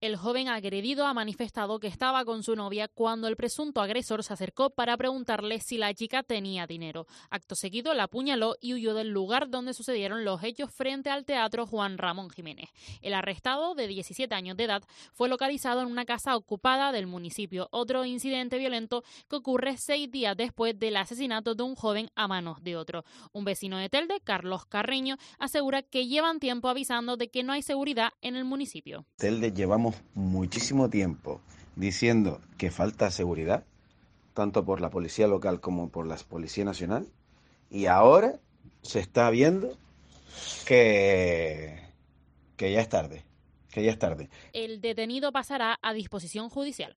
El joven agredido ha manifestado que estaba con su novia cuando el presunto agresor se acercó para preguntarle si la chica tenía dinero. Acto seguido la apuñaló y huyó del lugar donde sucedieron los hechos frente al Teatro Juan Ramón Jiménez. El arrestado, de 17 años de edad, fue localizado en una casa ocupada del municipio. Otro incidente violento que ocurre 6 días después del asesinato de un joven a manos de otro. Un vecino de Telde, Carlos Carreño, asegura que llevan tiempo avisando de que no hay seguridad en el municipio. Telde llevamos muchísimo tiempo diciendo que falta seguridad, tanto por la policía local como por la Policía Nacional, y ahora se está viendo que ya es tarde, El detenido pasará a disposición judicial.